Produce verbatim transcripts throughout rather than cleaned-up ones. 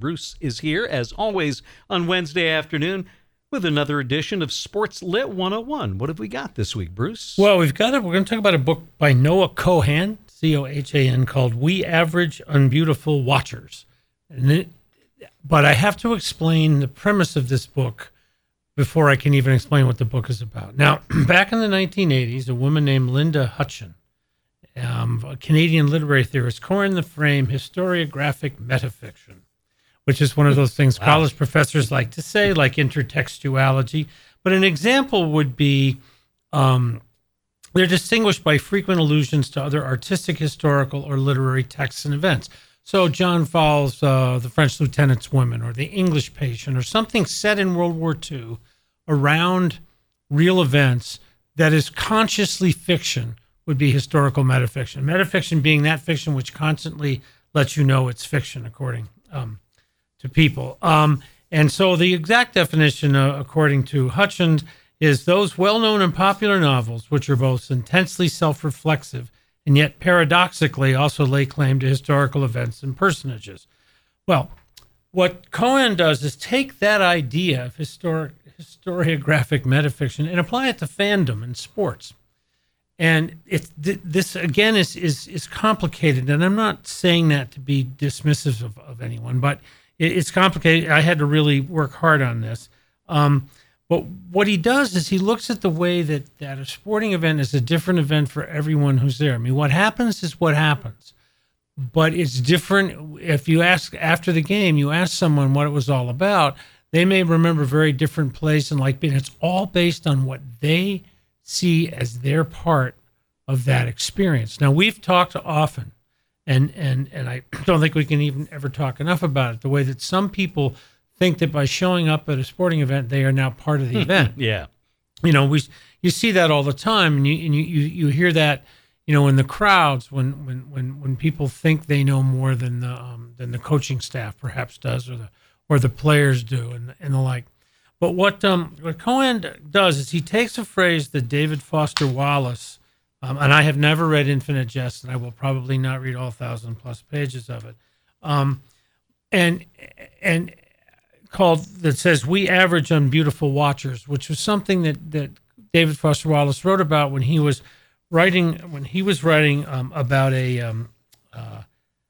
Bruce is here, as always, on Wednesday afternoon with another edition of Sports Lit one oh one. What have we got this week, Bruce? Well, we've got it. We're going to talk about a book by Noah Cohan, C O H A N, called We Average Unbeautiful Watchers. And it, but I have to explain the premise of this book before I can even explain what the book is about. Now, back in the nineteen eighties, a woman named Linda Hutcheon, um, a Canadian literary theorist, coined the frame historiographic metafiction, which is one of those things wow. college professors like to say, like intertextuality. But an example would be um, they're distinguished by frequent allusions to other artistic, historical, or literary texts and events. So John Fowles' uh, The French Lieutenant's Women, or The English Patient, or something set in World War Two around real events that is consciously fiction would be historical metafiction. Metafiction being that fiction which constantly lets you know it's fiction, according um, to people. Um, and so the exact definition, uh, according to Hutcheon, is those well-known and popular novels which are both intensely self-reflexive and yet paradoxically also lay claim to historical events and personages. Well, what Cohan does is take that idea of historic, historiographic metafiction and apply it to fandom and sports. And it's th- this, again, is, is is complicated, and I'm not saying that to be dismissive of, of anyone, but it, it's complicated. I had to really work hard on this. Um, But what he does is he looks at the way that, that a sporting event is a different event for everyone who's there. I mean, what happens is what happens. But it's different. If you ask after the game, you ask someone what it was all about, they may remember very different plays and like being. It's all based on what they see as their part of that experience. Now, we've talked often, and and and I don't think we can even ever talk enough about it, the way that some people think that by showing up at a sporting event, they are now part of the event. Yeah. You know, we you see that all the time, and you and you, you, you hear that, you know, in the crowds when when when, when people think they know more than the um, than the coaching staff perhaps does, or the or the players do, and and the like. But what um what Cohan does is he takes a phrase that David Foster Wallace, um, and I have never read Infinite Jest, and I will probably not read all thousand plus pages of it, um, and and. called that says we average unbeautiful watchers, which was something that, that David Foster Wallace wrote about when he was writing when he was writing um, about a um, uh,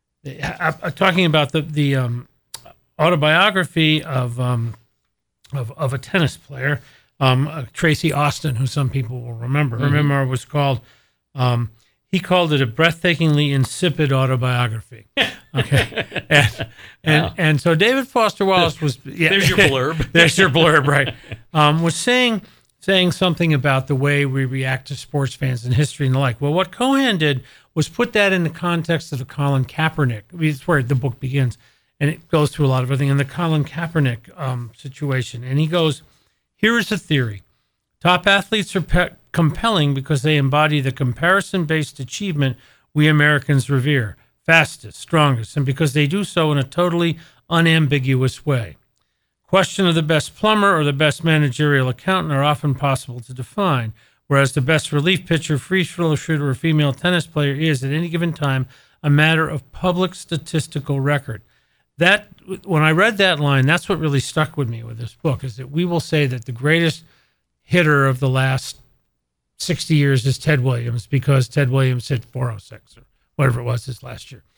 uh, talking about the the um, autobiography of, um, of of a tennis player, um, uh, Tracy Austin, who some people will remember. Her mm-hmm. memoir was called. Um, He called it a breathtakingly insipid autobiography. Okay, and and, wow. and so David Foster Wallace was. Yeah, there's your blurb. There's your blurb, right? Um, was saying saying something about the way we react to sports fans and history and the like. Well, what Cohan did was put that in the context of the Colin Kaepernick. It's where the book begins, and it goes through a lot of everything in the Colin Kaepernick um, situation. And he goes, "Here is a theory: top athletes are pe- compelling because they embody the comparison-based achievement we Americans revere, fastest, strongest, and because they do so in a totally unambiguous way. Question of the best plumber or the best managerial accountant are often possible to define, whereas the best relief pitcher, free throw shooter, or female tennis player is, at any given time, a matter of public statistical record." That, when I read that line, that's what really stuck with me with this book, is that we will say that the greatest hitter of the last sixty years is Ted Williams because Ted Williams hit four oh six or whatever it was this last year.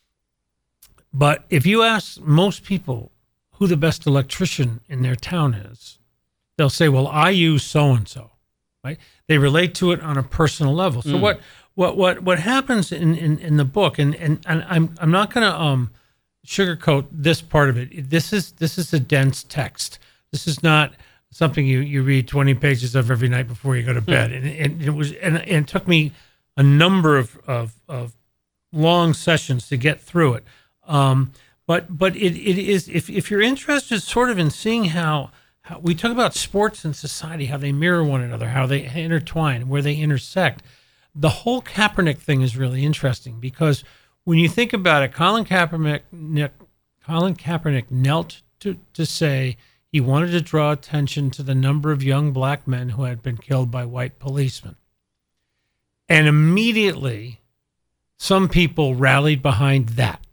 But if you ask most people who the best electrician in their town is, they'll say, well, I use so-and-so, right? They relate to it on a personal level. So mm. what, what, what, what happens in, in, in the book, and, and, and I'm, I'm not going to um, sugarcoat this part of it. This is, this is a dense text. This is not something you, you read twenty pages of every night before you go to bed. And, and it was, and, and it took me a number of, of, of long sessions to get through it. Um, but, but it, it is, if, if you're interested sort of in seeing how, how we talk about sports and society, how they mirror one another, how they intertwine, where they intersect, the whole Kaepernick thing is really interesting because when you think about it, Colin Kaepernick, Nick, Colin Kaepernick knelt to, to say, he wanted to draw attention to the number of young black men who had been killed by white policemen. And immediately, some people rallied behind that.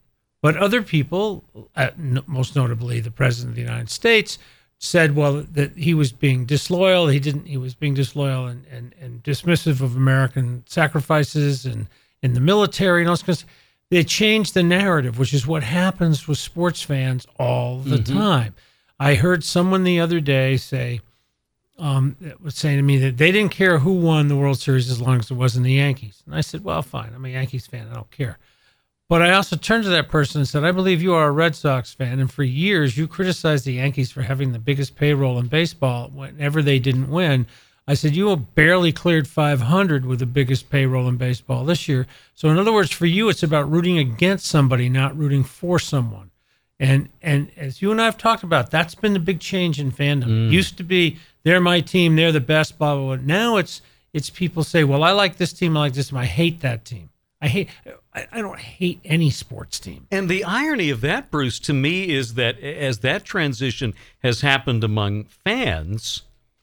But other people, uh, n- most notably the President of the United States, said, well, that he was being disloyal. He didn't. He was being disloyal and, and, and dismissive of American sacrifices and in the military and all this. They changed the narrative, which is what happens with sports fans all the mm-hmm. time. I heard someone the other day say, um, was saying to me that they didn't care who won the World Series as long as it wasn't the Yankees. And I said, well, fine. I'm a Yankees fan. I don't care. But I also turned to that person and said, I believe you are a Red Sox fan, and for years you criticized the Yankees for having the biggest payroll in baseball whenever they didn't win. I said, you barely cleared five hundred with the biggest payroll in baseball this year. So in other words, for you, it's about rooting against somebody, not rooting for someone. And and as you and I have talked about, that's been the big change in fandom. Mm. It used to be, they're my team, they're the best, blah, blah, blah. Now it's it's people say, well, I like this team, I like this team, I hate that team. I hate. I don't hate any sports team. And the irony of that, Bruce, to me, is that as that transition has happened among fans,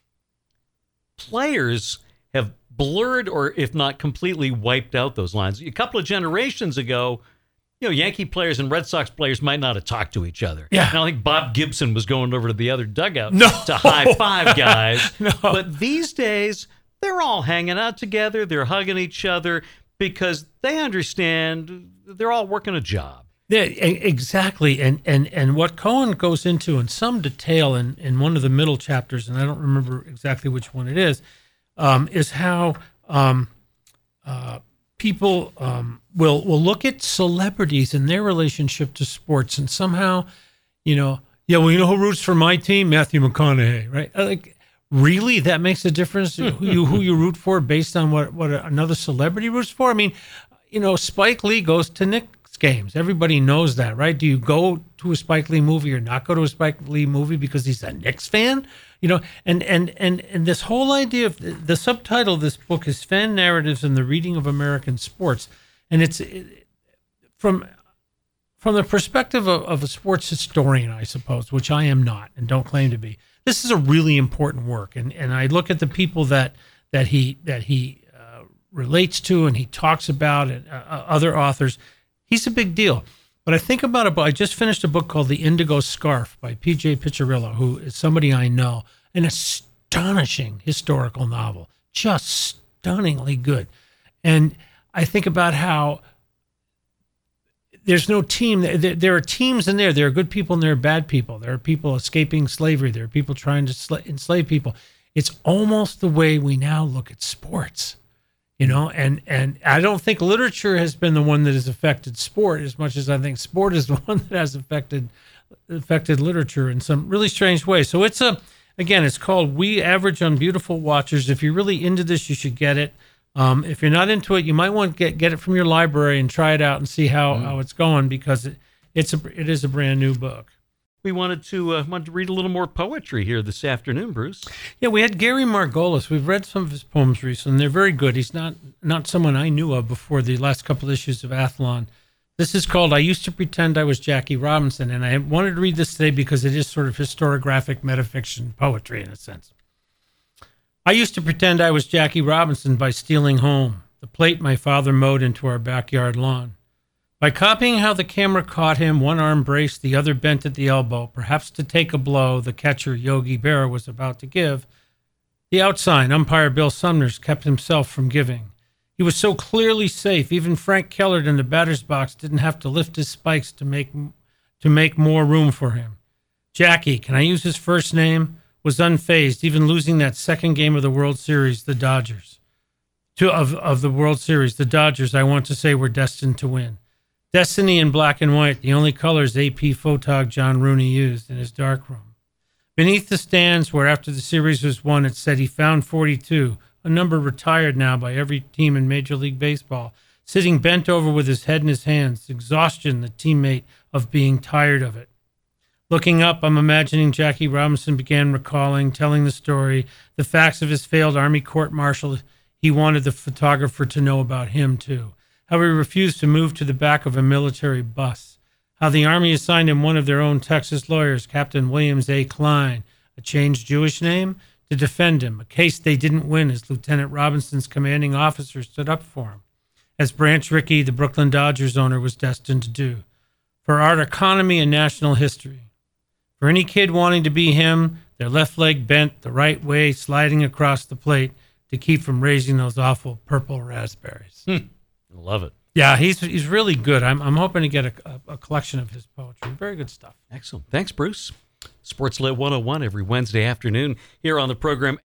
players have blurred or, if not completely, wiped out those lines. A couple of generations ago, you know, Yankee players and Red Sox players might not have talked to each other. Yeah. I don't think Bob Gibson was going over to the other dugout no. to high five guys. No. But these days, they're all hanging out together. They're hugging each other, because they understand they're all working a job. Yeah, exactly. And and and what Cohen goes into in some detail in, in one of the middle chapters, and I don't remember exactly which one it is, um, is how um, uh, people um, will will look at celebrities and their relationship to sports, and somehow, you know, yeah, well, you know who roots for my team? Matthew McConaughey, right? Like, really, that makes a difference who you who you root for based on what, what another celebrity roots for? I mean, you know, Spike Lee goes to Knicks games. Everybody knows that, right? Do you go to a Spike Lee movie or not go to a Spike Lee movie because he's a Knicks fan? You know, and and and, and this whole idea of the, the subtitle of this book is Fan Narratives and the Reading of American Sports. And it's it, from from the perspective of, of a sports historian, I suppose, which I am not and don't claim to be. This is a really important work, and, and I look at the people that that he that he uh, relates to and he talks about, and uh, other authors. He's a big deal. But I think about a book. I just finished a book called The Indigo Scarf by P J Piccirillo, who is somebody I know. An astonishing historical novel, just stunningly good. And I think about how there's no team. There are teams in there. There are good people and there are bad people. There are people escaping slavery. There are people trying to enslave people. It's almost the way we now look at sports, you know, and, and I don't think literature has been the one that has affected sport as much as I think sport is the one that has affected affected literature in some really strange ways. So it's a, again, it's called We Average Unbeautiful Watchers. If you're really into this, you should get it. Um, if you're not into it, you might want to get get it from your library and try it out and see how, mm. how it's going, because it it's a it is a brand new book. We wanted to uh, wanted to read a little more poetry here this afternoon, Bruce. Yeah, we had Gary Margolis. We've read some of his poems recently. They're very good. He's not not someone I knew of before the last couple issues of Athlon. This is called I Used to Pretend I Was Jackie Robinson, and I wanted to read this today because it is sort of historiographic metafiction poetry in a sense. I used to pretend I was Jackie Robinson by stealing home the plate my father mowed into our backyard lawn. By copying how the camera caught him, one arm braced, the other bent at the elbow, perhaps to take a blow the catcher Yogi Berra was about to give, the outsign umpire Bill Sumners kept himself from giving. He was so clearly safe, even Frank Kellert in the batter's box didn't have to lift his spikes to make to make more room for him. Jackie, can I use his first name? Was unfazed, even losing that second game of the World Series, the Dodgers. To, of, of the World Series, the Dodgers, I want to say, were destined to win. Destiny in black and white, the only colors A P photog John Rooney used in his darkroom. Beneath the stands, where after the series was won, it said he found forty-two, a number retired now by every team in Major League Baseball, sitting bent over with his head in his hands, exhaustion, the teammate of being tired of it. Looking up, I'm imagining Jackie Robinson began recalling, telling the story, the facts of his failed Army court-martial. He wanted the photographer to know about him, too. How he refused to move to the back of a military bus. How the Army assigned him one of their own Texas lawyers, Captain Williams A. Klein, a changed Jewish name, to defend him, a case they didn't win as Lieutenant Robinson's commanding officer stood up for him, as Branch Rickey, the Brooklyn Dodgers owner, was destined to do. for art economy and national history. For any kid wanting to be him, their left leg bent the right way, sliding across the plate to keep from raising those awful purple raspberries. Hmm. I love it. Yeah, he's he's really good. I'm I'm hoping to get a, a, a collection of his poetry. Very good stuff. Excellent. Thanks, Bruce. Sportslit one oh one every Wednesday afternoon here on the program.